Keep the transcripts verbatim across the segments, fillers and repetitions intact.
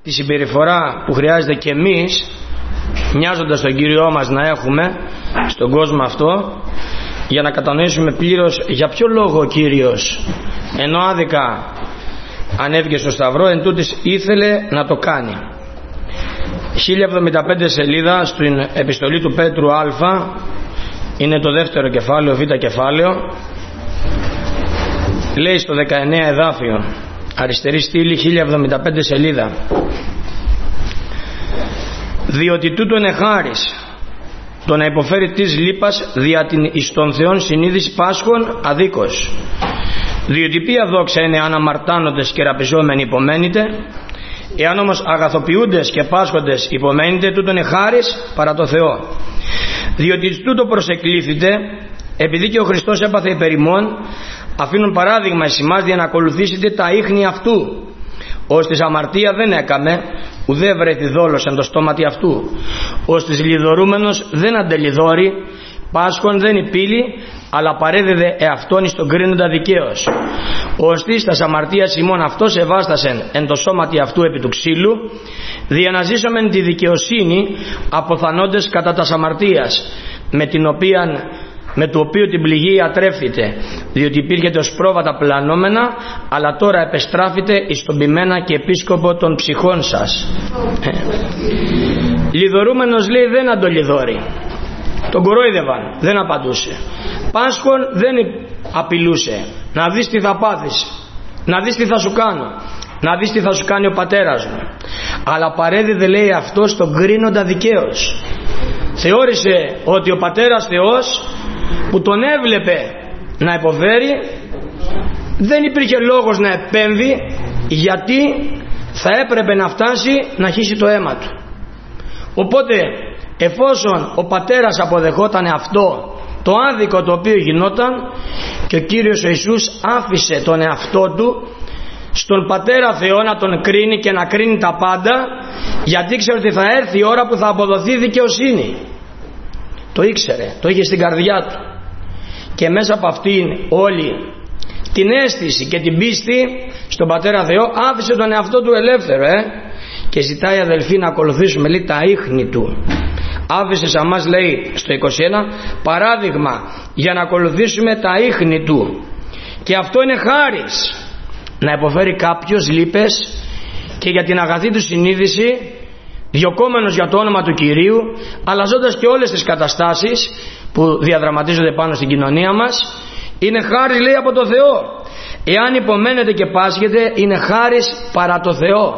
τη συμπεριφορά που χρειάζεται και εμείς, μοιάζοντας τον Κύριό μας, να έχουμε στον κόσμο αυτό, για να κατανοήσουμε πλήρως για ποιο λόγο ο Κύριος, ενώ άδικα ανέβηκε στο Σταυρό, εν τούτης ήθελε να το κάνει. χίλια εβδομήντα πέντε σελίδα στην επιστολή του Πέτρου Α, είναι το δεύτερο κεφάλαιο, β κεφάλαιο, λέει στο δεκαεννέα εδάφιο, αριστερή στήλη, χίλια εβδομήντα πέντε σελίδα: διότι τούτον εχάρις το να υποφέρει της λύπας δια την εις των Θεών συνείδηση πάσχων αδίκως, διότι ποια δόξα είναι αν αμαρτάνοντες και ραπιζόμενοι υπομένετε, εάν όμως αγαθοποιούντες και πάσχοντες υπομένετε, τούτον εχάρις παρά το Θεό, διότι τούτο προσεκλήθητε, επειδή και ο Χριστός έπαθε υπέρ ημών, αφήνουν παράδειγμα εις ημάς για να ακολουθήσετε τα ίχνη αυτού, ώστις αμαρτία δεν έκαμε, ουδέ βρέθη δόλος εν το στόματι αυτού, ώστις λιδωρούμενος δεν αντελιδώρει, πάσχον δεν υπήλει, αλλά παρέδιδε εαυτόν εις τον κρίνοντα δικαίως, ώστις τας αμαρτίας ημών αυτός ευάστασεν εν το σώματι αυτού επί του ξύλου, δια να ζήσομεν τη δικαιοσύνη αποθανόντες κατά τας αμαρτίας, με την οποία με το οποίο την πληγή ατρέφθηκε, διότι υπήρχε ως πρόβατα πλανόμενα, αλλά τώρα επεστράφητε εις τον ποιμένα και επίσκοπο των ψυχών σας. Ε. Λιδωρούμενος, λέει, δεν αντολιδώρει, τον κορόιδευαν, δεν απαντούσε. Πάσχον δεν απειλούσε, να δεις τι θα πάθεις, να δεις τι θα σου κάνω, να δεις τι θα σου κάνει ο πατέρας μου, αλλά παρέδιδε, λέει, αυτό στον κρίνοντα δικαίως. Θεώρησε ότι ο πατέρας Θεός που τον έβλεπε να υποφέρει, δεν υπήρχε λόγος να επέμβει, γιατί θα έπρεπε να φτάσει να χύσει το αίμα του. Οπότε εφόσον ο πατέρας αποδεχόταν αυτό το άδικο το οποίο γινόταν, και ο Κύριος ο Ιησούς άφησε τον εαυτό του στον Πατέρα Θεό να τον κρίνει και να κρίνει τα πάντα, γιατί ήξερε ότι θα έρθει η ώρα που θα αποδοθεί δικαιοσύνη. Το ήξερε, το είχε στην καρδιά του, και μέσα από αυτήν όλη την αίσθηση και την πίστη στον Πατέρα Θεό άφησε τον εαυτό του ελεύθερο, ε? και ζητάει, αδελφοί, να ακολουθήσουμε, λέει, τα ίχνη του. Άφησε σε μας, λέει στο είκοσι ένα, παράδειγμα για να ακολουθήσουμε τα ίχνη του, και αυτό είναι χάρις, να υποφέρει κάποιος λύπες και για την αγαθή του συνείδηση, διωκόμενος για το όνομα του Κυρίου, αλλαζώντας και όλες τις καταστάσεις που διαδραματίζονται πάνω στην κοινωνία μας. Είναι χάρις, λέει, από το Θεό. Εάν υπομένετε και πάσχετε, είναι χάρις παρά το Θεό.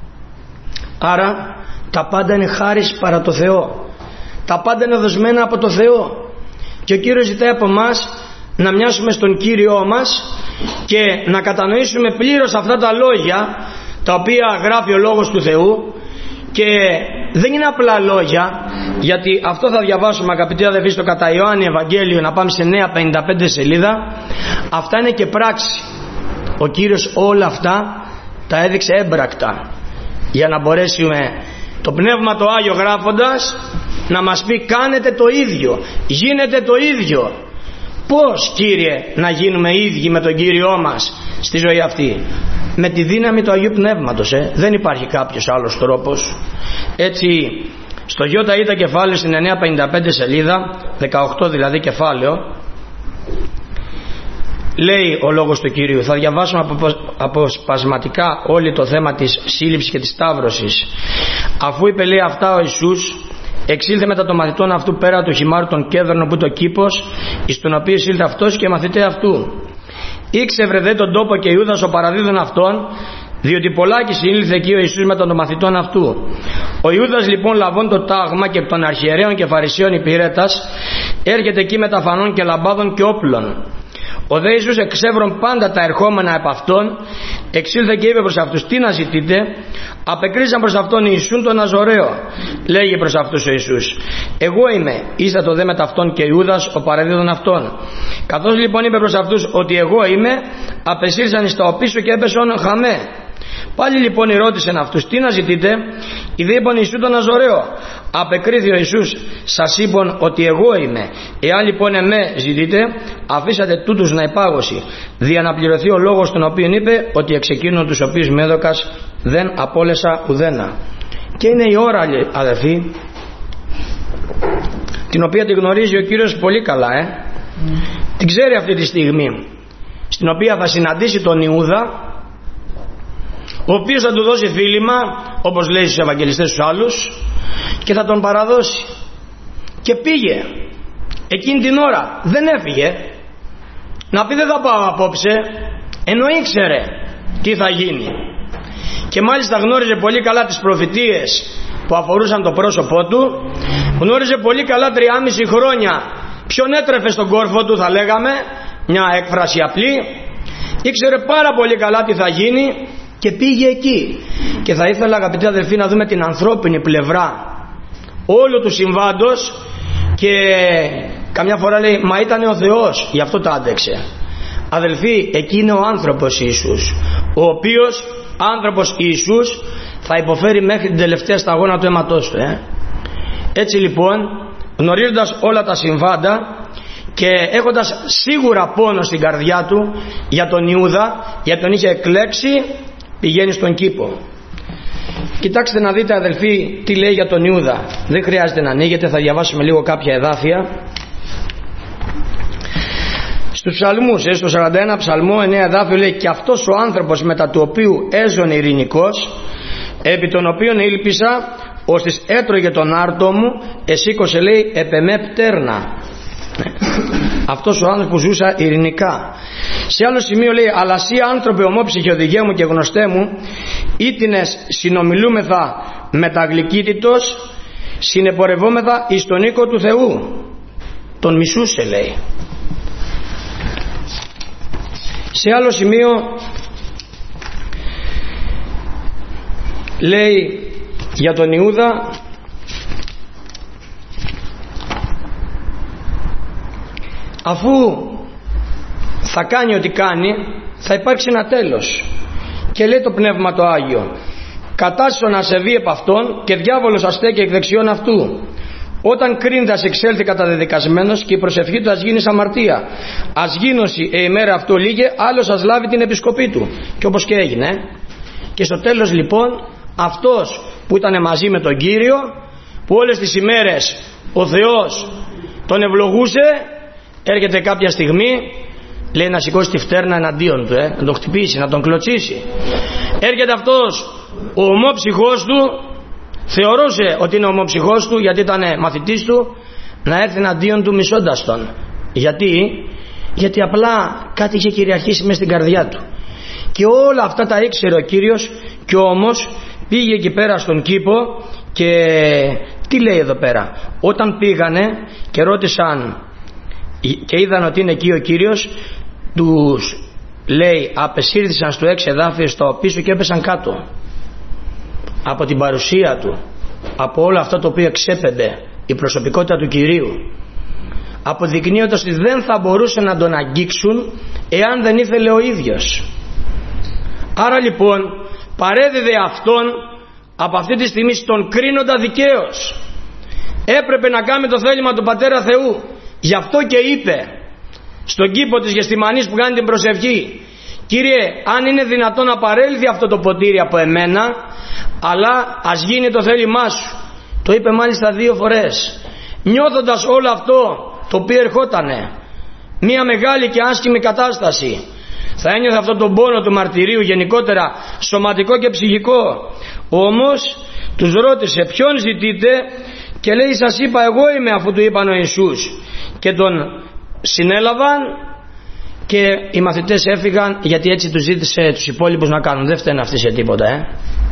Άρα τα πάντα είναι χάρις παρά το Θεό, τα πάντα είναι δοσμένα από το Θεό, και ο Κύριος ζητάει από μας να μοιάσουμε στον Κύριό μας και να κατανοήσουμε πλήρως αυτά τα λόγια τα οποία γράφει ο Λόγος του Θεού. Και δεν είναι απλά λόγια, γιατί αυτό θα διαβάσουμε, αγαπητοί αδελφοί, στο κατά Ιωάννη Ευαγγέλιο, να πάμε σε νέα πενήντα πέντε σελίδα. Αυτά είναι και πράξη. Ο Κύριος όλα αυτά τα έδειξε έμπρακτα, για να μπορέσουμε το Πνεύμα το Άγιο γράφοντας να μας πει, κάνετε το ίδιο, γίνετε το ίδιο. Πώς, Κύριε, να γίνουμε ίδιοι με τον Κύριό μας στη ζωή αυτή? Με τη δύναμη του Αγίου Πνεύματος, ε? δεν υπάρχει κάποιος άλλος τρόπος. Έτσι στο ΙΙ κεφάλαιο, στην εννέα πενήντα πέντε σελίδα, δεκαοκτώ δηλαδή κεφάλαιο, λέει ο Λόγος του Κυρίου. Θα διαβάσουμε αποσπασματικά όλο το θέμα της σύλληψης και της σταύρωσης. Αφού είπε, λέει, αυτά ο Ιησούς, εξήλθε μετά των μαθητών αυτού πέρα του χυμάρου των κέδρων, που το κήπος εις τον οποίο εισήλθε αυτός και οι μαθητές αυτού. Ήξευρε δε τον τόπο και Ιούδας ο παραδίδων αυτών, διότι πολλάκι συνήλθε εκεί ο Ιησούς με των μαθητών αυτού. Ο Ιούδας λοιπόν, λαβών το τάγμα και των αρχιερέων και φαρισαίων υπηρέτας, έρχεται εκεί με τα φανών και λαμπάδων και όπλων. Ο δε Ιησούς, εξεύρων πάντα τα ερχόμενα επ' αυτόν, εξήλθε και είπε προς αυτούς, τι να ζητείτε? Απεκρίσαν προς αυτόν Ιησούν τον Ναζωραίο. Λέγει προς αυτούς ο Ιησούς, εγώ είμαι. Ήστα το δε με ταυτόν και Ιούδας ο παραδίδων αυτών. Καθώς λοιπόν είπε προς αυτούς ότι εγώ είμαι, απεσύρσαν εις τα οπίσω και έπεσαν χαμέ. Πάλι λοιπόν ρώτησαν αυτούς, τι να ζητείτε? Ιδέ είπαν Ιησού τον Ναζωραίο. Απεκρίθη ο Ιησούς, σας είπαν ότι εγώ είμαι. Εάν λοιπόν εμέ ζητείτε, αφήσατε τούτους να υπάγωση, δια να πληρωθεί ο λόγος τον οποίον είπε, ότι εξ εκείνων τους οποίους με έδωκας δεν απόλεσα ουδένα. Και είναι η ώρα, αδελφοί, την οποία τη γνωρίζει ο Κύριος πολύ καλά, ε? Mm. Την ξέρει αυτή τη στιγμή, στην οποία θα συναντήσει τον Ιούδα, ο οποίος θα του δώσει φίλημα, όπως λέει στους Ευαγγελιστές τους άλλους, και θα τον παραδώσει. Και πήγε εκείνη την ώρα, δεν έφυγε να πει δεν θα πάω απόψε, ενώ ήξερε τι θα γίνει. Και μάλιστα γνώριζε πολύ καλά τις προφητείες που αφορούσαν το πρόσωπό του, γνώριζε πολύ καλά τριάμιση χρόνια ποιον έτρεφε στον κόρφο του, θα λέγαμε, μια έκφραση απλή. Ήξερε πάρα πολύ καλά τι θα γίνει και πήγε εκεί. Και θα ήθελα, αγαπητοί αδελφοί, να δούμε την ανθρώπινη πλευρά όλου του συμβάντος. Και καμιά φορά λέει, μα ήταν ο Θεός, γι' αυτό τα άντεξε. Αδελφοί, εκεί είναι ο άνθρωπος Ιησούς, ο οποίος άνθρωπος Ιησούς θα υποφέρει μέχρι την τελευταία σταγόνα του αίματός του, ε. Έτσι λοιπόν, γνωρίζοντας όλα τα συμβάντα και έχοντας σίγουρα πόνο στην καρδιά του για τον Ιούδα, γιατί τον είχε εκλέξει, πηγαίνει στον κήπο. Κοιτάξτε να δείτε, αδελφοί, τι λέει για τον Ιούδα. Δεν χρειάζεται να ανοίγετε, θα διαβάσουμε λίγο κάποια εδάφια. Στους ψαλμούς, στο σαράντα ένα ψαλμό, εννέα εδάφιο λέει, και αυτός ο άνθρωπος μετά του οποίου έζωνε ειρηνικός, επί τον οποίον ήλπισα, ώστις έτρωγε τον άρτο μου, εσήκωσε, λέει, επεμέ πτέρνα. Αυτός ο άνθρωπος που ζούσα ειρηνικά. Σε άλλο σημείο λέει, αλλά εσύ άνθρωπε ομόψυχε οδηγέ μου και γνωστέ μου, ήτινες συνομιλούμεθα μεταγλυκύτητος, συνεπορευόμεθα εις τον οίκο του Θεού. Τον μισούσε, λέει. Σε άλλο σημείο λέει για τον Ιούδα, αφού θα κάνει ό,τι κάνει, θα υπάρξει ένα τέλος. Και λέει το Πνεύμα το Άγιο, κατάσσον ασεβεί επ' αυτόν και διάβολος αστέκει εκ δεξιών αυτού. Όταν κρίνεται ας εξέλθει καταδεδικασμένος και η προσευχή του ας γίνει αμαρτία. Ας γίνωση ε ημέρα αυτό λίγε, άλλος ας λάβει την επισκοπή του. Και όπως και έγινε. Και στο τέλος λοιπόν, αυτός που ήταν μαζί με τον Κύριο, που όλες τις ημέρες ο Θεός τον ευλογούσε, έρχεται κάποια στιγμή, λέει να σηκώσει τη φτέρνα εναντίον του, ε, να τον χτυπήσει, να τον κλωτσίσει. Έρχεται αυτός ο ομόψυχός του, θεωρούσε ότι είναι ομόψυχός του γιατί ήταν μαθητής του, να έρθει εναντίον του μισώντας τον. Γιατί? Γιατί απλά κάτι είχε κυριαρχήσει μέσα στην καρδιά του. Και όλα αυτά τα ήξερε ο Κύριος, και όμως πήγε εκεί πέρα στον κήπο και τι λέει εδώ πέρα? Όταν πήγανε και ρώτησαν και είδαν ότι είναι εκεί ο Κύριος, τους λέει απεσύρθησαν στο έξι εδάφιο στο πίσω και έπεσαν κάτω από την παρουσία του, από όλα αυτά το οποίο εξέπαινε η προσωπικότητα του Κυρίου, αποδεικνύοντας ότι δεν θα μπορούσε να τον αγγίξουν εάν δεν ήθελε ο ίδιος. Άρα λοιπόν παρέδιδε αυτόν από αυτή τη στιγμή στον κρίνοντα δικαίως. Έπρεπε να κάνει το θέλημα του Πατέρα Θεού. Γι' αυτό και είπε στον κήπο της Γεστημανής που κάνει την προσευχή, Κύριε, αν είναι δυνατόν να παρέλθει αυτό το ποτήρι από εμένα, αλλά ας γίνει το θέλημά σου. Το είπε μάλιστα δύο φορές, νιώθοντας όλο αυτό το οποίο ερχότανε, μια μεγάλη και άσχημη κατάσταση. Θα ένιωθε αυτόν τον πόνο του μαρτυρίου, γενικότερα σωματικό και ψυχικό. Όμως τους ρώτησε ποιον ζητείτε, και λέει σας είπα εγώ είμαι, αφού του είπαν ο Ιησούς. Και τον συνέλαβαν και οι μαθητές έφυγαν, γιατί έτσι τους ζήτησε τους υπόλοιπους να κάνουν. Δεν φταίνε αυτοί σε τίποτα, ε.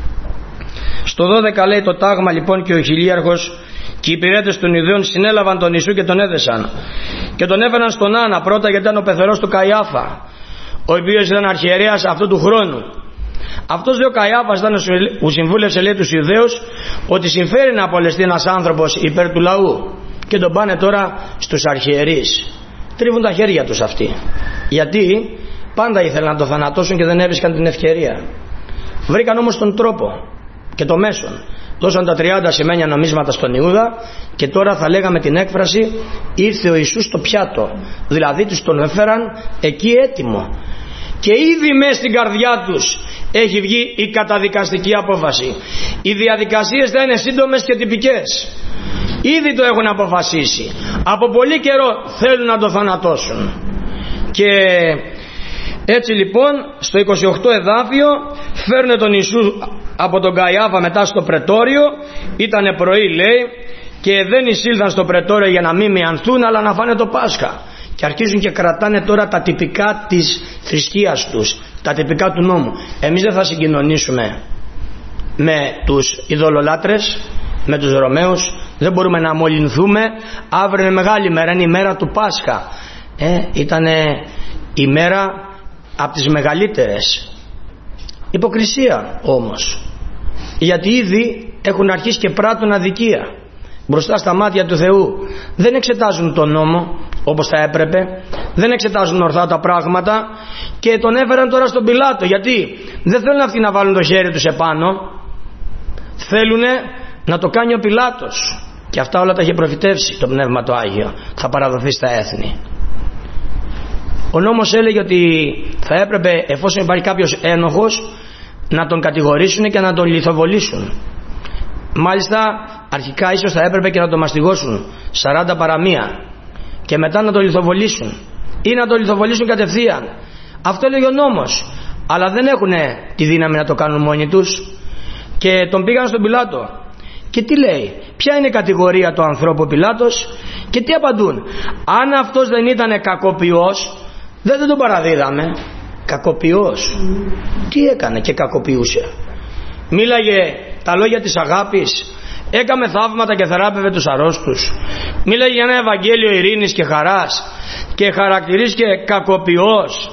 Στο δώδεκα λέει το τάγμα λοιπόν, και ο χιλίαρχος και οι υπηρέτες των Ιδαίων συνέλαβαν τον Ιησού και τον έδεσαν και τον έφεραν στον Άννα πρώτα, γιατί ήταν ο πεθερός του Καϊάφα, ο οποίος ήταν αρχιερέας αυτού του χρόνου. Αυτός λέει ο Καϊάφας ήταν που συμβούλευσε, λέει, τους Ιουδαίους ότι συμφέρει να απολεστεί ένας άνθρωπος υπέρ του λαού, και τον πάνε τώρα στους αρχιερείς. Τρίβουν τα χέρια τους αυτοί, γιατί πάντα ήθελαν να το θανατώσουν και δεν έβρισκαν την ευκαιρία. Βρήκαν όμως τον τρόπο και το μέσον. Δώσαν τα τριάντα σημαίνια νομίσματα στον Ιούδα, και τώρα θα λέγαμε την έκφραση ήρθε ο Ιησούς στο πιάτο, δηλαδή τους τον έφεραν εκεί έτοιμο. και ήδη μέσα στην καρδιά τους έχει βγει η καταδικαστική απόφαση. Οι διαδικασίες θα είναι σύντομες και τυπικές. Ήδη το έχουν αποφασίσει. Από πολύ καιρό θέλουν να το θανατώσουν. Και έτσι λοιπόν στο είκοσι οκτώ εδάφιο φέρνουν τον Ιησού από τον Καϊάφα μετά στο πρετόριο. Ήτανε πρωί λέει, και δεν εισήλθαν στο πρετόριο για να μην μιανθούν, αλλά να φάνε το Πάσχα. Και αρχίζουν και κρατάνε τώρα τα τυπικά της θρησκείας τους, τα τυπικά του νόμου. Εμείς δεν θα συγκοινωνήσουμε με τους ειδωλολάτρες, με τους Ρωμαίους, δεν μπορούμε να μολυνθούμε. Αύριο είναι μεγάλη μέρα, είναι η μέρα του Πάσχα. Ε, ήτανε η μέρα από τις μεγαλύτερες. Υποκρισία όμως, γιατί ήδη έχουν αρχίσει και πράττουν αδικία μπροστά στα μάτια του Θεού. Δεν εξετάζουν τον νόμο όπως θα έπρεπε, δεν εξετάζουν ορθά τα πράγματα και τον έφεραν τώρα στον Πιλάτο. Γιατί δεν θέλουν αυτοί να βάλουν το χέρι τους επάνω, θέλουν να το κάνει ο Πιλάτος, και αυτά όλα τα είχε προφητεύσει το Πνεύμα το Άγιο, θα παραδοθεί στα έθνη. Ο νόμος έλεγε ότι θα έπρεπε, εφόσον υπάρχει κάποιος ένοχος, να τον κατηγορήσουν και να τον λιθοβολήσουν. Μάλιστα αρχικά ίσως θα έπρεπε και να τον μαστιγώσουν σαράντα παρά μία και μετά να τον λιθοβολήσουν ή να τον λιθοβολήσουν κατευθείαν. Αυτό έλεγε ο νόμος, αλλά δεν έχουν τη δύναμη να το κάνουν μόνοι τους και τον πήγαν στον Πιλάτο. Και τι λέει, ποια είναι η κατηγορία του ανθρώπου Πιλάτος, και τι απαντούν? Αν αυτός δεν ήταν κακοποιός, δεν, δεν τον παραδίδαμε. Κακοποιός, τι έκανε και κακοποιούσε? Μίλαγε τα λόγια της αγάπης, έκαμε θαύματα και θεράπευε τους αρρώστους, μίλαγε για ένα Ευαγγέλιο ειρήνης και χαράς και χαρακτηρίστηκε κακοποιός.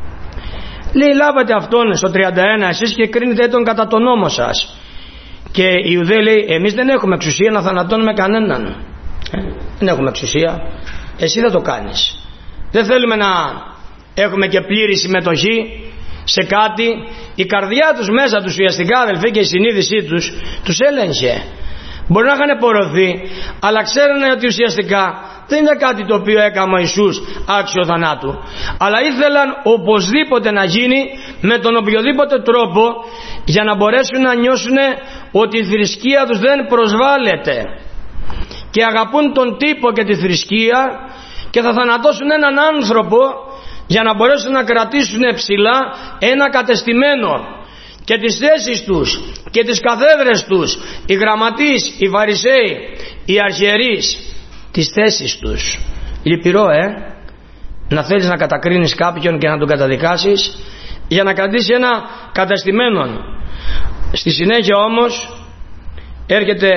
Λέει, λάβατε αυτόν στο τριάντα ένα εσείς και κρίνετε τον κατά τον νόμο σας. Και οι Ιουδαίοι λέει, εμείς δεν έχουμε εξουσία να θανατώνουμε κανέναν. ε, δεν έχουμε εξουσία, εσύ θα το κάνεις. Δεν θέλουμε να έχουμε και πλήρη συμμετοχή σε κάτι. Η καρδιά τους μέσα τους ουσιαστικά, αδελφοί, και η συνείδησή τους τους έλεγχε. Μπορεί να είχαν πορωθεί, αλλά ξέρανε ότι ουσιαστικά δεν είναι κάτι το οποίο έκαμε ο Ιησούς άξιο θανάτου, αλλά ήθελαν οπωσδήποτε να γίνει με τον οποιοδήποτε τρόπο, για να μπορέσουν να νιώσουν ότι η θρησκεία τους δεν προσβάλλεται και αγαπούν τον τύπο και τη θρησκεία και θα θανατώσουν έναν άνθρωπο για να μπορέσουν να κρατήσουν ψηλά ένα κατεστημένο και τις θέσεις τους και τις καθέδρες τους, οι γραμματείς, οι φαρισαίοι, οι αρχιερείς, τις θέσεις τους. Λυπηρό ε να θέλεις να κατακρίνεις κάποιον και να τον καταδικάσεις για να κρατήσει ένα κατεστημένο. Στη συνέχεια όμως έρχεται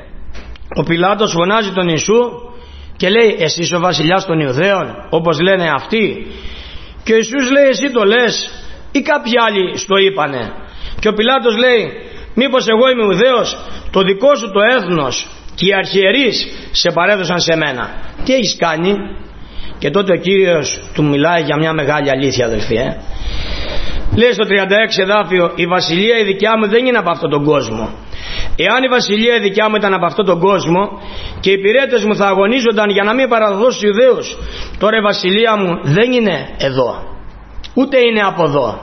ο Πιλάτος, φωνάζει τον Ιησού και λέει, εσύ είσαι ο βασιλιάς των Ιουδαίων, όπως λένε αυτοί? Και ο Ιησούς λέει, εσύ το λες ή κάποιοι άλλοι στο είπανε? Και ο Πιλάτος λέει, μήπως εγώ είμαι Ιουδαίος? Το δικό σου το έθνος και οι αρχιερείς σε παρέδωσαν σε μένα. Τι έχεις κάνει? Και τότε ο Κύριος του μιλάει για μια μεγάλη αλήθεια, αδελφοί. Ε? Λέει στο τριάντα έξι εδάφιο, η βασιλεία η δικιά μου δεν είναι από αυτόν τον κόσμο. Εάν η βασιλεία η δικιά μου ήταν από αυτόν τον κόσμο και οι υπηρέτες μου θα αγωνίζονταν για να μην παραδοθώ στους Ιουδαίους, τώρα η βασιλεία μου δεν είναι εδώ, ούτε είναι από εδώ.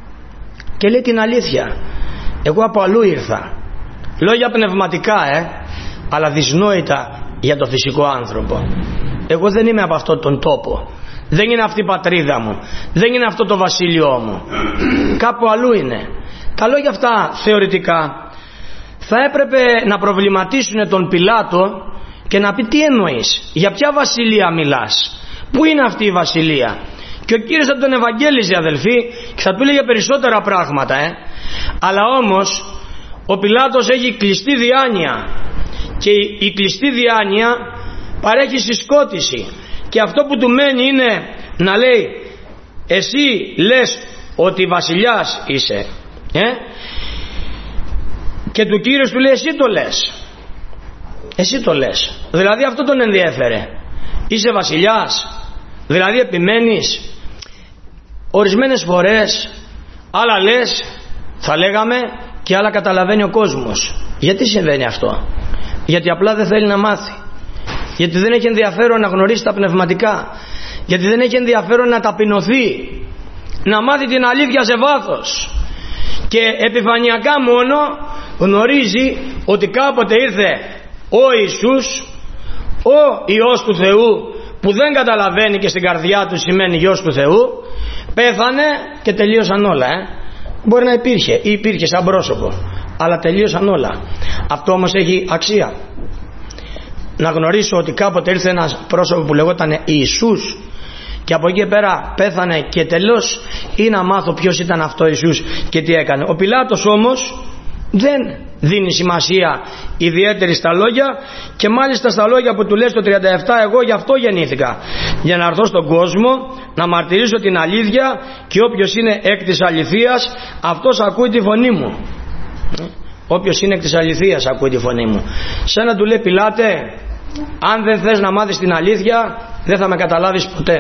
Και λέει την αλήθεια, εγώ από αλλού ήρθα. Λόγια πνευματικά ε, αλλά δυσνόητα για το φυσικό άνθρωπο. Εγώ δεν είμαι από αυτόν τον τόπο, δεν είναι αυτή η πατρίδα μου, δεν είναι αυτό το βασίλειό μου, κάπου αλλού είναι. Τα λόγια αυτά θεωρητικά θα έπρεπε να προβληματίσουν τον Πιλάτο και να πει, τι εννοείς, για ποια βασιλεία μιλάς, πού είναι αυτή η βασιλεία? Και ο Κύριος θα τον ευαγγέλιζε, αδελφοί, και θα του έλεγε περισσότερα πράγματα ε. Αλλά όμως ο Πιλάτος έχει κλειστή διάνοια και η κλειστή διάνοια παρέχει συσκότηση, και αυτό που του μένει είναι να λέει, εσύ λες ότι βασιλιάς είσαι ε? Και του Κύριος του λέει, εσύ το λες, εσύ το λες. Δηλαδή αυτό τον ενδιέφερε, είσαι βασιλιάς, δηλαδή επιμένεις? Ορισμένες φορές άλλα λες, θα λέγαμε, και άλλα καταλαβαίνει ο κόσμος. Γιατί συμβαίνει αυτό? Γιατί απλά δεν θέλει να μάθει, γιατί δεν έχει ενδιαφέρον να γνωρίσει τα πνευματικά, γιατί δεν έχει ενδιαφέρον να ταπεινωθεί, να μάθει την αλήθεια σε βάθος, και επιφανειακά μόνο γνωρίζει ότι κάποτε ήρθε ο Ιησούς, ο Υιός του Θεού, που δεν καταλαβαίνει και στην καρδιά του σημαίνει Υιός του Θεού, πέθανε και τελείωσαν όλα. ε. Μπορεί να υπήρχε ή υπήρχε σαν πρόσωπο, αλλά τελείωσαν όλα. Αυτό όμως έχει αξία. Να γνωρίσω ότι κάποτε ήρθε ένας πρόσωπο που λεγόταν Ιησούς και από εκεί και πέρα πέθανε και τελώς, ή να μάθω ποιος ήταν αυτό Ιησούς και τι έκανε. Ο Πιλάτος όμως δεν δίνει σημασία ιδιαίτερη στα λόγια, και μάλιστα στα λόγια που του λέει στο τριάντα επτά, εγώ γι' αυτό γεννήθηκα, για να έρθω στον κόσμο να μαρτυρήσω την αλήθεια, και όποιος είναι εκ της αληθείας αυτός ακούει τη φωνή μου. Όποιος είναι εκ της αληθείας ακούει τη φωνή μου. Σαν να του λέει, Πιλάτε, αν δεν θες να μάθεις την αλήθεια δεν θα με καταλάβεις ποτέ.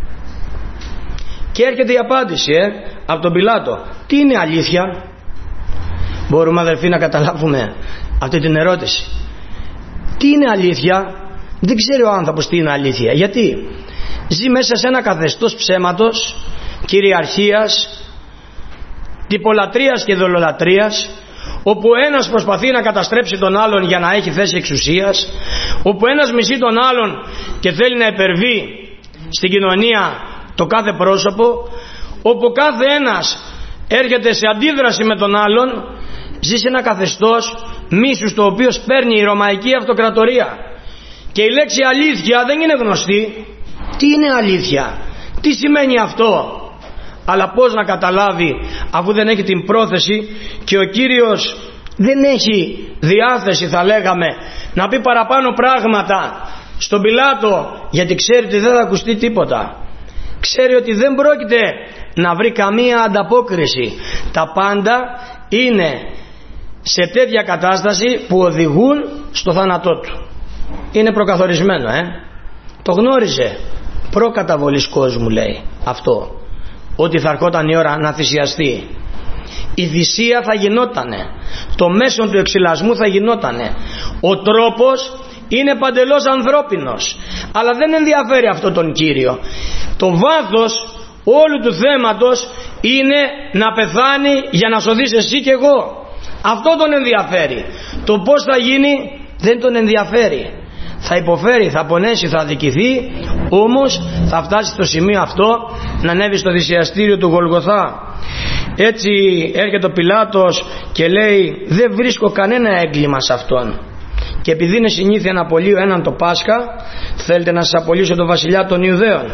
Και έρχεται η απάντηση ε, από τον Πιλάτο. Τι είναι αλήθεια? Μπορούμε, αδελφοί, να καταλάβουμε αυτή την ερώτηση? Τι είναι αλήθεια? Δεν ξέρει ο άνθρωπος τι είναι αλήθεια. Γιατί ζει μέσα σε ένα καθεστώς ψέματος, κυριαρχίας, τυπολατρείας και δολολατρείας, όπου ένας προσπαθεί να καταστρέψει τον άλλον για να έχει θέση εξουσίας, όπου ένας μισεί τον άλλον και θέλει να υπερβεί στην κοινωνία το κάθε πρόσωπο, όπου κάθε ένας έρχεται σε αντίδραση με τον άλλον. Ζει σε ένα καθεστώς μίσους, το οποίο παίρνει η Ρωμαϊκή Αυτοκρατορία, και η λέξη αλήθεια δεν είναι γνωστή. Τι είναι αλήθεια? Τι σημαίνει αυτό? Αλλά πώς να καταλάβει, αφού δεν έχει την πρόθεση, και ο Κύριος δεν έχει διάθεση, θα λέγαμε, να πει παραπάνω πράγματα στον Πιλάτο, γιατί ξέρει ότι δεν θα ακουστεί τίποτα. Ξέρει ότι δεν πρόκειται να βρει καμία ανταπόκριση. Τα πάντα είναι σε τέτοια κατάσταση που οδηγούν στο θάνατό του. Είναι προκαθορισμένο, ε. Το γνώριζε προκαταβολής κόσμου, λέει αυτό, ότι θα ερχόταν η ώρα να θυσιαστεί. Η θυσία θα γινότανε, το μέσον του εξυλασμού θα γινότανε. Ο τρόπος είναι παντελώς ανθρώπινος, αλλά δεν ενδιαφέρει αυτό τον Κύριο. Το βάθος όλου του θέματος είναι να πεθάνει για να σωθείς εσύ και εγώ. Αυτό τον ενδιαφέρει. Το πώς θα γίνει δεν τον ενδιαφέρει. Θα υποφέρει, θα πονέσει, θα αδικηθεί, όμως θα φτάσει στο σημείο αυτό να ανέβει στο θυσιαστήριο του Γολγοθά. Έτσι έρχεται ο Πιλάτος και λέει, δεν βρίσκω κανένα έγκλημα σε αυτόν. Και επειδή είναι συνήθεια να απολύω έναν το Πάσχα, θέλετε να σας απολύσω τον βασιλιά των Ιουδαίων?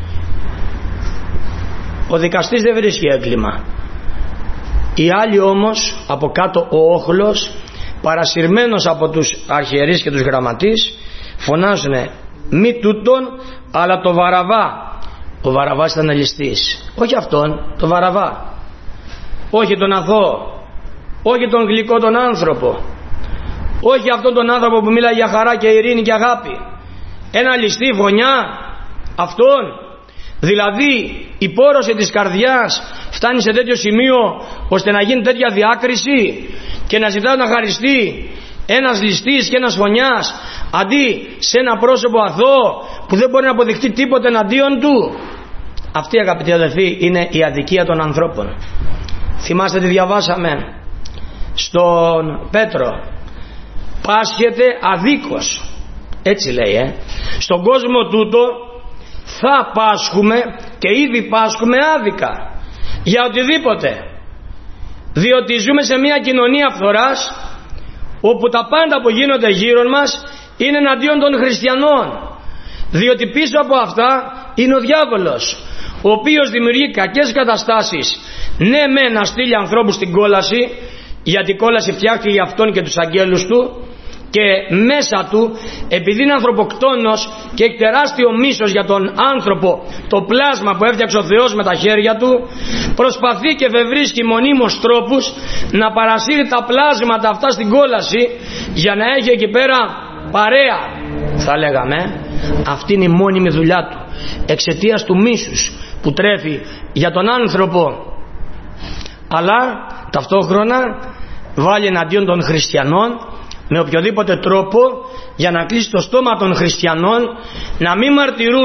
Ο δικαστής δεν βρίσκει έγκλημα. Οι άλλοι όμως από κάτω, ο όχλος, παρασυρμένος από τους αρχιερείς και τους γραμματείς, φωνάζουνε, μη τούτον αλλά το Βαραβά. Ο Βαραβάς ήταν ληστής. Όχι αυτόν, το Βαραβά. Όχι τον αθώο, όχι τον γλυκό τον άνθρωπο, όχι αυτόν τον άνθρωπο που μίλαγε για χαρά και ειρήνη και αγάπη. Ένα ληστή, φωνιά, αυτόν. Δηλαδή η πόρωση της καρδιάς φτάνει σε τέτοιο σημείο ώστε να γίνει τέτοια διάκριση και να ζητάει να χαριστεί ένας ληστής και ένας φωνιάς αντί σε ένα πρόσωπο αθώο που δεν μπορεί να αποδειχτεί τίποτε εναντίον του. Αυτή, αγαπητοί αδελφοί, είναι η αδικία των ανθρώπων. Θυμάστε τι διαβάσαμε στον Πέτρο? Πάσχεται αδίκως, έτσι λέει, ε. Στον κόσμο τούτο θα πάσχουμε και ήδη πάσχουμε άδικα για οτιδήποτε, διότι ζούμε σε μια κοινωνία φθοράς, όπου τα πάντα που γίνονται γύρω μας είναι εναντίον των χριστιανών, διότι πίσω από αυτά είναι ο διάβολος, ο οποίος δημιουργεί κακές καταστάσεις, ναι με να στείλει ανθρώπους στην κόλαση, γιατί η κόλαση φτιάχτηκε για αυτόν και τους αγγέλους του, και μέσα του, επειδή είναι ανθρωποκτόνος και έχει τεράστιο μίσος για τον άνθρωπο, το πλάσμα που έφτιαξε ο Θεός με τα χέρια του, προσπαθεί και βεβρίσκει μονίμως τρόπους να παρασύρει τα πλάσματα αυτά στην κόλαση, για να έχει εκεί πέρα παρέα, θα λέγαμε. Αυτή είναι η μόνιμη δουλειά του, εξαιτίας του μίσους που τρέφει για τον άνθρωπο, αλλά ταυτόχρονα βάλει εναντίον των χριστιανών με οποιοδήποτε τρόπο, για να κλείσει το στόμα των χριστιανών να μην μαρτυρούν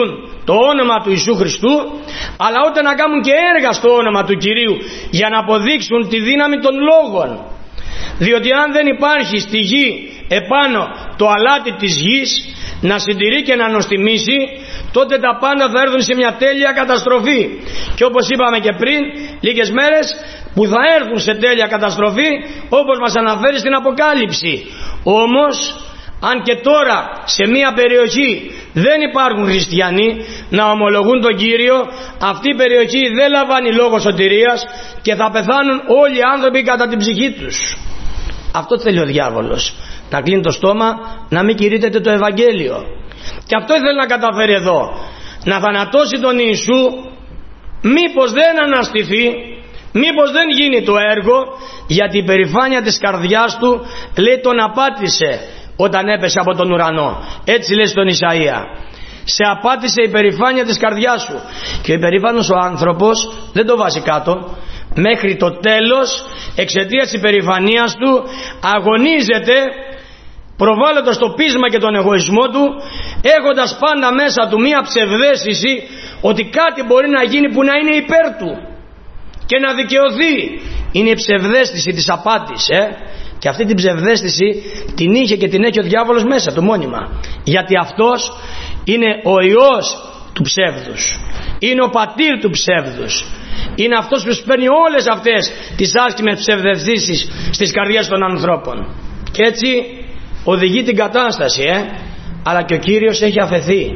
το όνομα του Ιησού Χριστού, αλλά ούτε να κάνουν και έργα στο όνομα του Κυρίου για να αποδείξουν τη δύναμη των λόγων. Διότι αν δεν υπάρχει στη γη επάνω το αλάτι της γης να συντηρεί και να νοστιμήσει, τότε τα πάντα θα έρθουν σε μια τέλεια καταστροφή. Και όπως είπαμε και πριν λίγες μέρες, που θα έρθουν σε τέλεια καταστροφή, όπως μας αναφέρει στην Αποκάλυψη. Όμως αν και τώρα σε μια περιοχή δεν υπάρχουν χριστιανοί να ομολογούν τον Κύριο, αυτή η περιοχή δεν λαμβάνει λόγο σωτηρίας και θα πεθάνουν όλοι οι άνθρωποι κατά την ψυχή τους. Αυτό θέλει ο διάβολος, να κλείνει το στόμα, να μην κηρύττεται το Ευαγγέλιο. Και αυτό ήθελε να καταφέρει εδώ, να θανατώσει τον Ιησού, μήπως δεν αναστηθεί, μήπως δεν γίνει το έργο, γιατί η περηφάνεια της καρδιάς του, λέει, τον απάτησε όταν έπεσε από τον ουρανό. Έτσι λέει στον Ισαΐα, σε απάτησε η περηφάνεια της καρδιάς σου. Και ο υπερήφανος ο άνθρωπος δεν το βάζει κάτω, μέχρι το τέλος εξαιτίας της υπερηφανίας του αγωνίζεται, προβάλλοντας το πείσμα και τον εγωισμό του, έχοντας πάντα μέσα του μία ψευδαίσθηση ότι κάτι μπορεί να γίνει που να είναι υπέρ του και να δικαιωθεί. Είναι η ψευδαίσθηση της απάτης, ε? Και αυτή την ψευδαίσθηση την είχε και την έχει ο διάβολος μέσα του μόνιμα, γιατί αυτός είναι ο ιός του ψεύδους, είναι ο πατήρ του ψεύδους, είναι αυτός που παίρνει όλες αυτές τις άσχημες ψευδαισθήσεις στις καρδιές των ανθρώπων και έτσι οδηγεί την κατάσταση, ε? Αλλά και ο Κύριος έχει αφεθεί,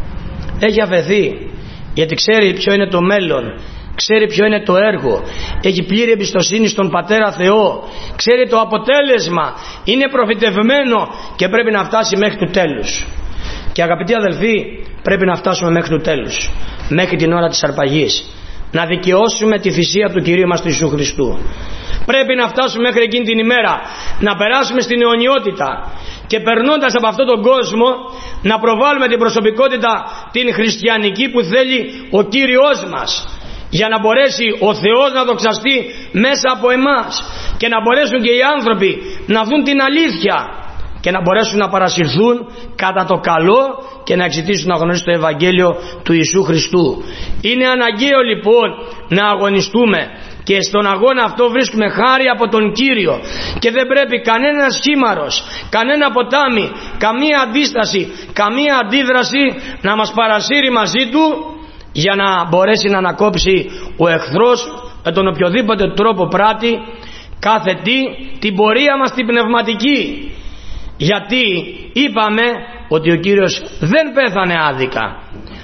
έχει αφεθεί, γιατί ξέρει ποιο είναι το μέλλον, ξέρει ποιο είναι το έργο, έχει πλήρη εμπιστοσύνη στον Πατέρα Θεό, ξέρει το αποτέλεσμα, είναι προφητευμένο και πρέπει να φτάσει μέχρι του τέλους. Και αγαπητοί αδελφοί, πρέπει να φτάσουμε μέχρι του τέλους, μέχρι την ώρα της αρπαγής, να δικαιώσουμε τη θυσία του Κυρίου μας του Ιησού Χριστού. Πρέπει να φτάσουμε μέχρι εκείνη την ημέρα, να περάσουμε στην αιωνιότητα και περνώντας από αυτόν τον κόσμο να προβάλλουμε την προσωπικότητα την χριστιανική που θέλει ο Κύριος μας, για να μπορέσει ο Θεός να δοξαστεί μέσα από εμάς και να μπορέσουν και οι άνθρωποι να δουν την αλήθεια και να μπορέσουν να παρασυρθούν κατά το καλό και να εξητήσουν να γνωρίσουν το Ευαγγέλιο του Ιησού Χριστού. Είναι αναγκαίο λοιπόν να αγωνιστούμε και στον αγώνα αυτό βρίσκουμε χάρη από τον Κύριο και δεν πρέπει κανένας χήμαρος, κανένα ποτάμι, καμία αντίσταση, καμία αντίδραση να μας παρασύρει μαζί του για να μπορέσει να ανακόψει ο εχθρός με τον οποιοδήποτε τρόπο πράττει κάθε τι την πορεία μας την πνευματική. Γιατί είπαμε ότι ο Κύριος δεν πέθανε άδικα,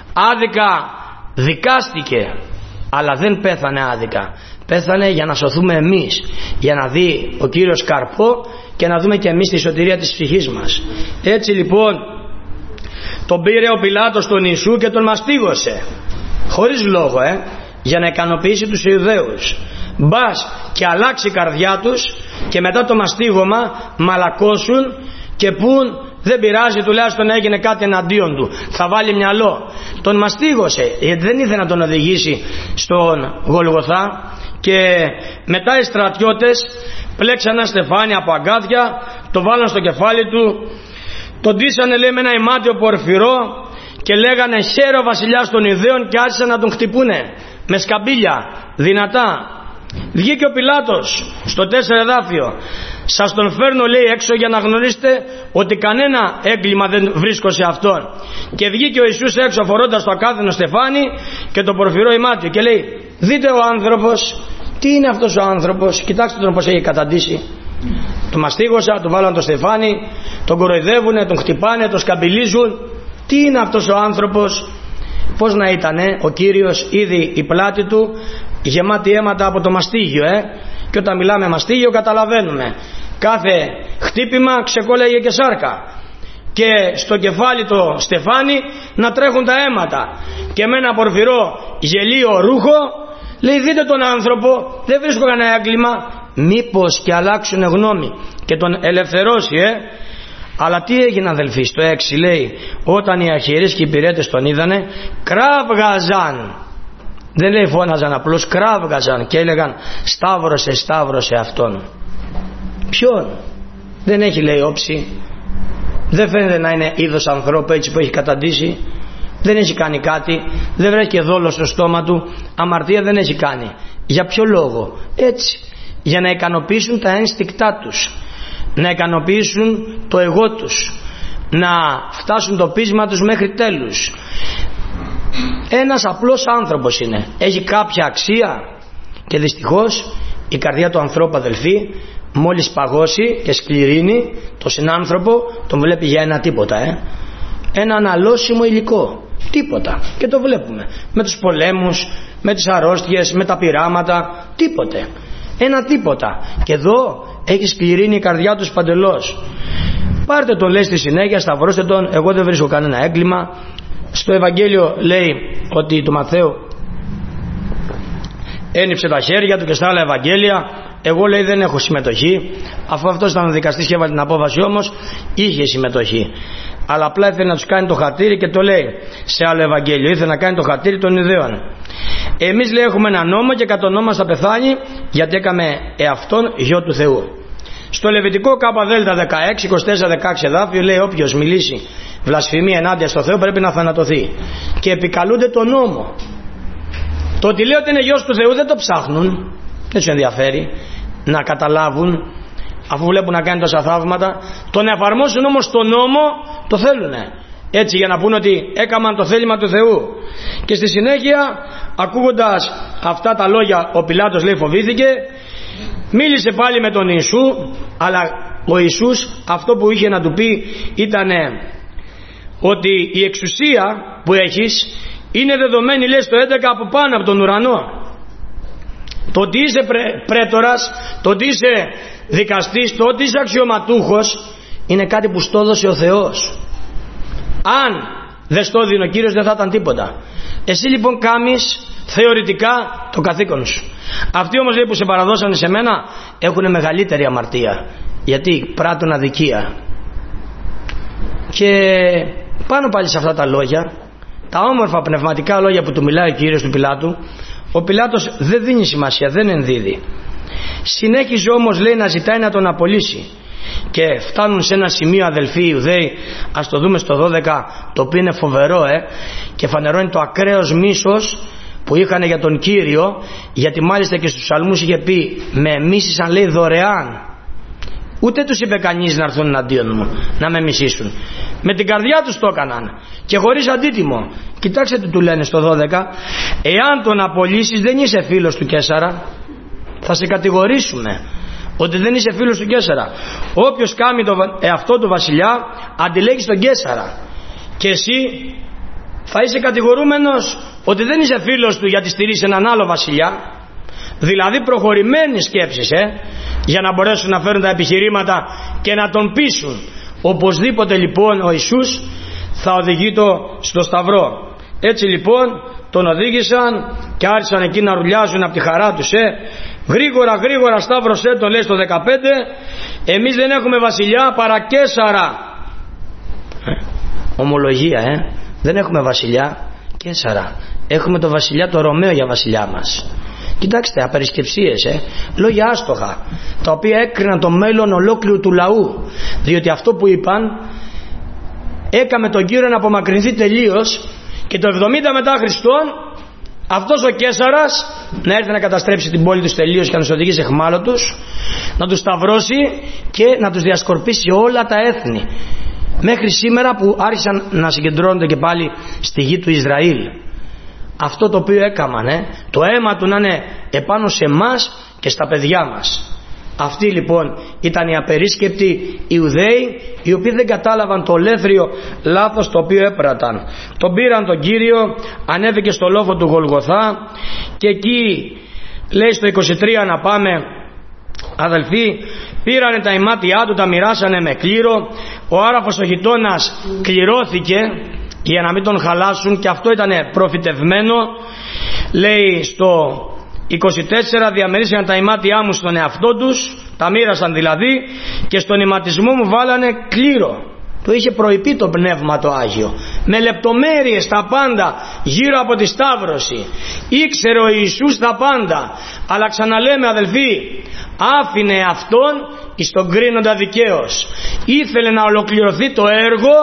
άδικα δικάστηκε, αλλά δεν πέθανε άδικα, πέθανε για να σωθούμε εμείς, για να δει ο Κύριος καρπό και να δούμε και εμείς τη σωτηρία της ψυχής μας. Έτσι λοιπόν τον πήρε ο Πιλάτος τον Ιησού και τον μαστίγωσε χωρίς λόγο, ε, για να ικανοποιήσει τους Ιουδαίους. Μπας και αλλάξει η καρδιά τους και μετά το μαστίγωμα μαλακώσουν και πουν δεν πειράζει, τουλάχιστον έγινε κάτι εναντίον του, θα βάλει μυαλό. Τον μαστίγωσε γιατί δεν ήθελε να τον οδηγήσει στον Γολγοθά και μετά οι στρατιώτες πλέξαν ένα στεφάνι από αγκάθια, το βάλαν στο κεφάλι του, τον ντύσανε λέει με ένα ημάτιο πορφυρό και λέγανε χαίρε ο βασιλιάς των Ιουδαίων και άρχισαν να τον χτυπούνε με σκαμπίλια δυνατά. Βγήκε ο Πιλάτος στο τέσσερα εδάφιο, σας τον φέρνω λέει έξω για να γνωρίσετε ότι κανένα έγκλημα δεν βρίσκω σε αυτόν. Και βγήκε ο Ιησούς έξω φορώντας το ακάθινο στεφάνι και το πορφυρό ημάτιο και λέει δείτε ο άνθρωπος, τι είναι αυτός ο άνθρωπος, κοιτάξτε τον πως έχει καταντήσει. Τον μαστίγωσα, του βάλαν το στεφάνι, τον κοροϊδεύουνε, τον χτυπάνε, τον σκαμπιλίζουν. Τι είναι αυτός ο άνθρωπος, πώς να ήτανε ο Κύριος, ήδη η πλάτη του γεμάτη αίματα από το μαστίγιο, ε? Και όταν μιλάμε μαστίγιο καταλαβαίνουμε, κάθε χτύπημα ξεκόλαγε και σάρκα και στο κεφάλι το στεφάνι να τρέχουν τα αίματα και με ένα πορφυρό γελίο ρούχο λέει δείτε τον άνθρωπο, δεν βρίσκω κανένα έγκλημα, μήπως και αλλάξουν γνώμη και τον ελευθερώσει, ε? Αλλά τι έγινε αδελφοί, στο έξι λέει όταν οι αρχιερείς και οι υπηρέτες τον είδανε κράβγαζαν, δεν λέει φώναζαν απλώς, κράβγαζαν και έλεγαν σταύρωσε, σταύρωσε αυτόν. Ποιον? Δεν έχει λέει όψη, δεν φαίνεται να είναι είδος ανθρώπου έτσι που έχει καταντήσει. δεν έχει κάνει κάτι, δεν βρέθηκε δόλο στο στόμα του, αμαρτία δεν έχει κάνει. Για ποιο λόγο? Έτσι, για να ικανοποιήσουν τα ένστικτά τους, να ικανοποιήσουν το εγώ τους, να φτάσουν το πείσμα τους μέχρι τέλους. Ένας απλός άνθρωπος είναι, έχει κάποια αξία? Και δυστυχώς η καρδιά του ανθρώπου, αδελφοί, μόλις παγώσει και σκληρύνει το συνάνθρωπο, τον βλέπει για ένα τίποτα, ε? ένα αναλώσιμο υλικό, τίποτα. Και το βλέπουμε με τους πολέμους, με τις αρρώστιες, με τα πειράματα, τίποτε, ένα τίποτα. Και εδώ έχει σκληρύνει η καρδιά του παντελώς. Πάρτε τον, λέει στη συνέχεια, σταυρώστε τον, εγώ δεν βρίσκω κανένα έγκλημα. Στο Ευαγγέλιο λέει ότι του Μαθαίου ένυψε τα χέρια του, και στα άλλα Ευαγγέλια εγώ, λέει, δεν έχω συμμετοχή. Αφού αυτός ήταν ο δικαστής και έβαλε την απόφαση, όμως είχε συμμετοχή. Αλλά απλά ήθελε να τους κάνει το χατήρι, και το λέει σε άλλο Ευαγγέλιο, ήθελε να κάνει το χατήρι των Ιδαίων. Εμείς, λέει, έχουμε ένα νόμο και κατ' ονόμα θα πεθάνει, γιατί έκαμε εαυτόν γιο του Θεού. Στο Λεβιτικό ΚΔ δεκαέξι, είκοσι τέσσερα, δεκαέξι εδάφιο λέει, όποιος μιλήσει βλασφημία ενάντια στο Θεό πρέπει να θανατωθεί. Και επικαλούνται τον νόμο. Το ότι λέει ότι είναι γιος του Θεού δεν το ψάχνουν, δεν τους ενδιαφέρει να καταλάβουν, αφού βλέπουν να κάνει τόσα θαύματα. Το να εφαρμόσουν όμως τον νόμο το θέλουνε, έτσι, για να πούν ότι έκαναν το θέλημα του Θεού. Και στη συνέχεια, ακούγοντας αυτά τα λόγια, ο Πιλάτος, λέει, φοβήθηκε, μίλησε πάλι με τον Ιησού, αλλά ο Ιησούς αυτό που είχε να του πει ήταν ότι η εξουσία που έχεις είναι δεδομένη, λέει, στο έντεκα από πάνω από τον ουρανό. Το ότι είσαι πρέ, πρέτορας, το ότι είσαι δικαστής, το ότι είσαι αξιωματούχος είναι κάτι που στο έδωσε ο Θεός. Αν δεν στο έδινε ο Κύριος δεν θα ήταν τίποτα. Εσύ λοιπόν κάμεις θεωρητικά το καθήκον σου. Αυτοί όμως, λέει, που σε παραδώσανε σε μένα έχουν μεγαλύτερη αμαρτία, γιατί πράττουν αδικία. Και πάνω πάλι σε αυτά τα λόγια, τα όμορφα πνευματικά λόγια που του μιλάει ο Κύριος του Πιλάτου, ο Πιλάτος δεν δίνει σημασία, δεν ενδίδει. Συνέχιζε όμως, λέει, να ζητάει να τον απολύσει. Και φτάνουν σε ένα σημείο, αδελφοί Ιουδαίοι, ας το δούμε στο δώδεκα, το οποίο είναι φοβερό, ε, και φανερώνει το ακραίος μίσος που είχαν για τον Κύριο, γιατί μάλιστα και στους ψαλμούς είχε πει, με μίσησαν, λέει, δωρεάν. Ούτε τους είπε κανείς να έρθουν εναντίον μου να με μισήσουν. Με την καρδιά τους το έκαναν και χωρίς αντίτιμο. Κοιτάξτε τι του λένε στο δώδεκα, εάν τον απολύσεις δεν είσαι φίλος του Καίσαρα, θα σε κατηγορήσουμε ότι δεν είσαι φίλος του Καίσαρα. Όποιος κάνει το εαυτό του βασιλιά αντιλέγει στον Καίσαρα, και εσύ θα είσαι κατηγορούμενος ότι δεν είσαι φίλος του γιατί στηρίζει έναν άλλο βασιλιά. Δηλαδή προχωρημένες σκέψεις, ε, για να μπορέσουν να φέρουν τα επιχειρήματα και να τον πείσουν. Οπωσδήποτε λοιπόν ο Ιησούς θα οδηγεί το στο σταυρό. Έτσι λοιπόν τον οδήγησαν και άρχισαν εκεί να ρουλιάζουν από τη χαρά τους, ε. Γρήγορα γρήγορα σταύρωσέ τον, λέει στο δεκαπέντε, εμείς δεν έχουμε βασιλιά παρά Καίσαρα. ε, Ομολογία, ε. Δεν έχουμε βασιλιά, Καίσαρα. Έχουμε το βασιλιά το Ρωμαίο για βασιλιά μας. Κοιτάξτε, απερισκεψίες, ε, λόγια άστοχα, τα οποία έκριναν το μέλλον ολόκληρου του λαού, διότι αυτό που είπαν έκαμε τον Κύριο να απομακρυνθεί τελείως, και το εβδομήντα μετά Χριστόν αυτός ο Καίσαρας να έρθει να καταστρέψει την πόλη τους τελείως και να τους οδηγήσει εχμάλωτους, να τους σταυρώσει και να τους διασκορπίσει όλα τα έθνη, μέχρι σήμερα που άρχισαν να συγκεντρώνονται και πάλι στη γη του Ισραήλ. Αυτό το οποίο έκαναν, ε, το αίμα του να είναι επάνω σε εμάς και στα παιδιά μας. Αυτοί λοιπόν ήταν οι απερίσκεπτοι Ιουδαίοι, οι οποίοι δεν κατάλαβαν το ολέθριο λάθος το οποίο έπραταν. Τον πήραν τον Κύριο, ανέβηκε στο λόφο του Γολγοθά, και εκεί λέει στο είκοσι τρία να πάμε, αδελφοί, πήρανε τα ημάτια του, τα μοιράσανε με κλήρο, ο άραφος ο γειτόνας κληρώθηκε για να μην τον χαλάσουν, και αυτό ήταν προφητευμένο. Λέει στο είκοσι τέσσερα, διαμερίσαν τα ημάτια μου στον εαυτό τους, τα μοίρασαν δηλαδή, και στον ηματισμό μου βάλανε κλήρο. Το είχε προειπεί το Πνεύμα το Άγιο, με λεπτομέρειες τα πάντα γύρω από τη Σταύρωση. Ήξερε ο Ιησούς τα πάντα, αλλά ξαναλέμε αδελφοί, άφηνε αυτόν εις τον κρίνοντα δικαίως. Ήθελε να ολοκληρωθεί το έργο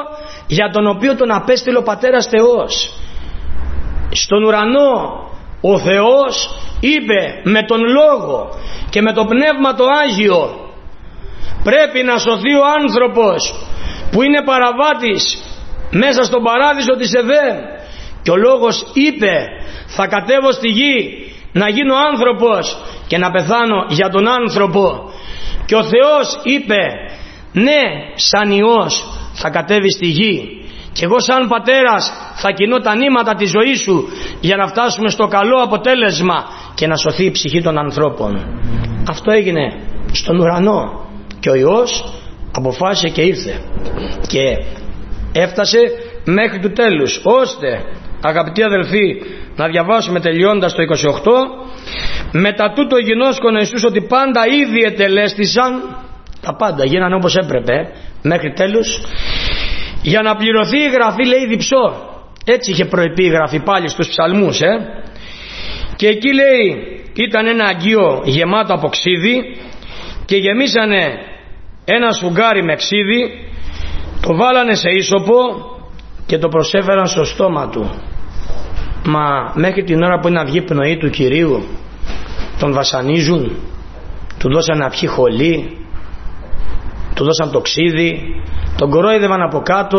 για τον οποίο τον απέστειλε ο Πατέρας Θεός. Στον ουρανό ο Θεός είπε με τον Λόγο και με το Πνεύμα το Άγιο, πρέπει να σωθεί ο άνθρωπος που είναι παραβάτης μέσα στον παράδεισο της Εδέμ, και ο Λόγος είπε θα κατέβω στη γη να γίνω άνθρωπος και να πεθάνω για τον άνθρωπο, και ο Θεός είπε ναι, σαν Υιός θα κατέβει στη γη και εγώ σαν Πατέρας θα κινώ τα νήματα της ζωής σου για να φτάσουμε στο καλό αποτέλεσμα και να σωθεί η ψυχή των ανθρώπων. Αυτό έγινε στον ουρανό και ο Υιός αποφάσισε και ήρθε και έφτασε μέχρι του τέλους, ώστε, αγαπητοί αδελφοί, να διαβάσουμε τελειώντας το είκοσι οκτώ, μετά τούτο γινώσκον ο Ιησούς ότι πάντα ήδη ετελέστησαν, τα πάντα γίνανε όπως έπρεπε μέχρι τέλους, για να πληρωθεί η γραφή, λέει, διψώ. Έτσι είχε προηπεί η γραφή πάλι στους ψαλμούς, ε? Και εκεί, λέει, ήταν ένα αγγείο γεμάτο από ξύδι και γεμίσανε ένα σφουγγάρι με ξύδι, το βάλανε σε ίσωπο και το προσέφεραν στο στόμα του. Μα μέχρι την ώρα που είναι να βγει πνοή του Κυρίου τον βασανίζουν, του δώσαν να πιει χολή, του δώσαν το ξύδι, τον κορόιδευαν από κάτω,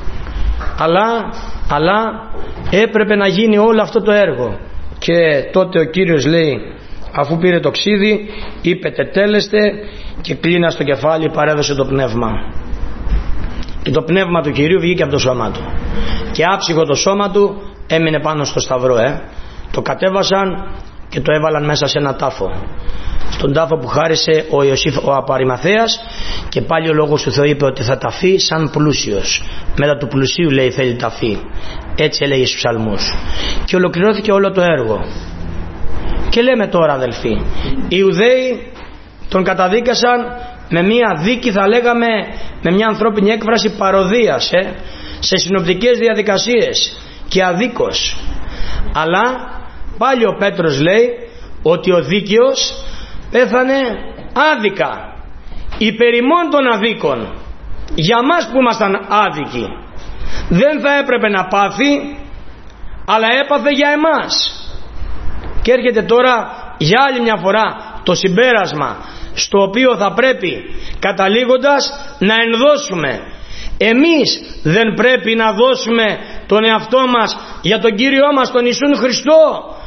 αλλά, αλλά έπρεπε να γίνει όλο αυτό το έργο. Και τότε ο Κύριος, λέει, αφού πήρε το ξύδι, είπε τετέλεστε, και κλείνα στο κεφάλι παρέδωσε το πνεύμα. Και το πνεύμα του Κυρίου βγήκε από το σώμα του και άψυχο το σώμα του έμεινε πάνω στο σταυρό, ε. Το κατέβασαν και το έβαλαν μέσα σε ένα τάφο, στον τάφο που χάρισε ο Ιωσήφ ο Απαριμαθέας, και πάλι ο Λόγος του Θεού είπε ότι θα ταφεί σαν πλούσιος. Μετά του πλουσίου, λέει, θέλει ταφεί. Έτσι έλεγε στους ψαλμούς. Και ολοκληρώθηκε όλο το έργο. Και λέμε τώρα, αδελφοί, οι Ιουδαίοι τον καταδίκασαν με μια δίκη, θα λέγαμε με μια ανθρώπινη έκφραση, παροδίας, ε, σε συνοπτικές διαδικασίες και αδίκως. Αλλά πάλι ο Πέτρος λέει ότι ο δίκαιος πέθανε άδικα, υπερ ημών των αδίκων. Για μας που ήμασταν άδικοι δεν θα έπρεπε να πάθει, αλλά έπαθε για εμάς. Και έρχεται τώρα για άλλη μια φορά το συμπέρασμα, στο οποίο θα πρέπει καταλήγοντας να ενδώσουμε. Εμείς δεν πρέπει να δώσουμε τον εαυτό μας για τον Κύριό μας τον Ιησούν Χριστό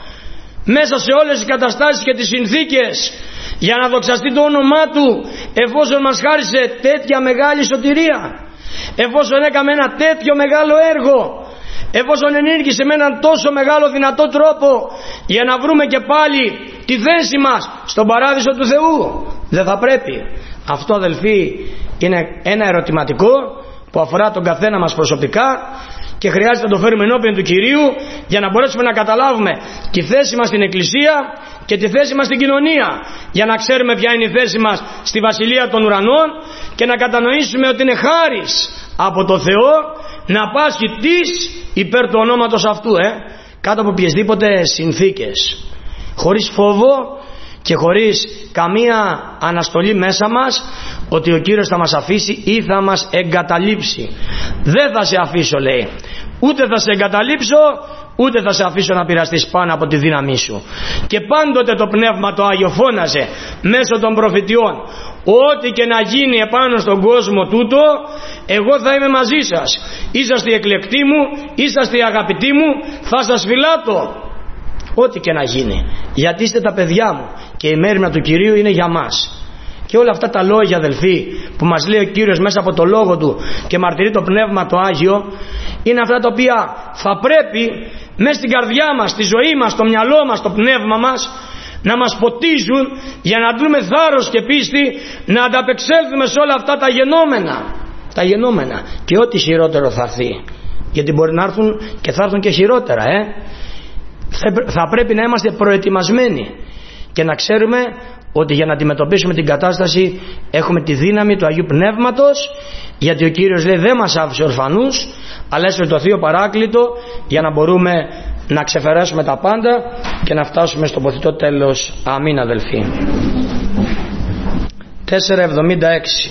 μέσα σε όλες τις καταστάσεις και τις συνθήκες, για να δοξαστεί το όνομά Του, εφόσον μας χάρισε τέτοια μεγάλη σωτηρία, εφόσον έκαμε ένα τέτοιο μεγάλο έργο, εφόσον ενήργησε με έναν τόσο μεγάλο δυνατό τρόπο για να βρούμε και πάλι τη θέση μας στον παράδεισο του Θεού. Δεν θα πρέπει? Αυτό, αδελφοί, είναι ένα ερωτηματικό που αφορά τον καθένα μας προσωπικά και χρειάζεται να το φέρουμε ενώπιον του Κυρίου για να μπορέσουμε να καταλάβουμε τη θέση μας στην Εκκλησία και τη θέση μας στην κοινωνία, για να ξέρουμε ποια είναι η θέση μας στη Βασιλεία των Ουρανών και να κατανοήσουμε ότι είναι χάρις από το Θεό να πάσχει της υπέρ του ονόματος αυτού, ε, κάτω από οποιασδήποτε συνθήκες, χωρίς φόβο και χωρίς καμία αναστολή μέσα μας ότι ο Κύριος θα μας αφήσει ή θα μας εγκαταλείψει. Δεν θα σε αφήσω, λέει, ούτε θα σε εγκαταλείψω, ούτε θα σε αφήσω να πειραστείς πάνω από τη δύναμή σου. Και πάντοτε το Πνεύμα το Άγιο φώναζε μέσω των προφητιών, ό,τι και να γίνει επάνω στον κόσμο τούτο, εγώ θα είμαι μαζί σας. Είσαστε οι εκλεκτοί μου, είσαστε οι αγαπητοί μου, θα σας φυλάτω. Ό,τι και να γίνει, γιατί είστε τα παιδιά μου και η μέριμνα του Κυρίου είναι για μας. Και όλα αυτά τα λόγια, αδελφοί, που μας λέει ο Κύριος μέσα από το Λόγο Του και μαρτυρεί το Πνεύμα το Άγιο, είναι αυτά τα οποία θα πρέπει μέσα στην καρδιά μας, στη ζωή μας, στο μυαλό μας, το πνεύμα μας, να μας ποτίζουν για να αντλούμε θάρρος και πίστη να ανταπεξέλθουμε σε όλα αυτά τα γενόμενα. Τα γενόμενα και ό,τι χειρότερο θα έρθει, γιατί μπορεί να έρθουν και θα έρθουν και χειρότερα, ε. Θα πρέπει να είμαστε προετοιμασμένοι και να ξέρουμε ότι για να αντιμετωπίσουμε την κατάσταση έχουμε τη δύναμη του Αγίου Πνεύματος, γιατί ο Κύριος λέει δεν μας άφησε ορφανούς, αλλά έστειλε το Θείο Παράκλητο για να μπορούμε να ξεφεράσουμε τα πάντα και να φτάσουμε στο ποθητό τέλος. Αμήν, αδελφοί. τετρακόσια εβδομήντα έξι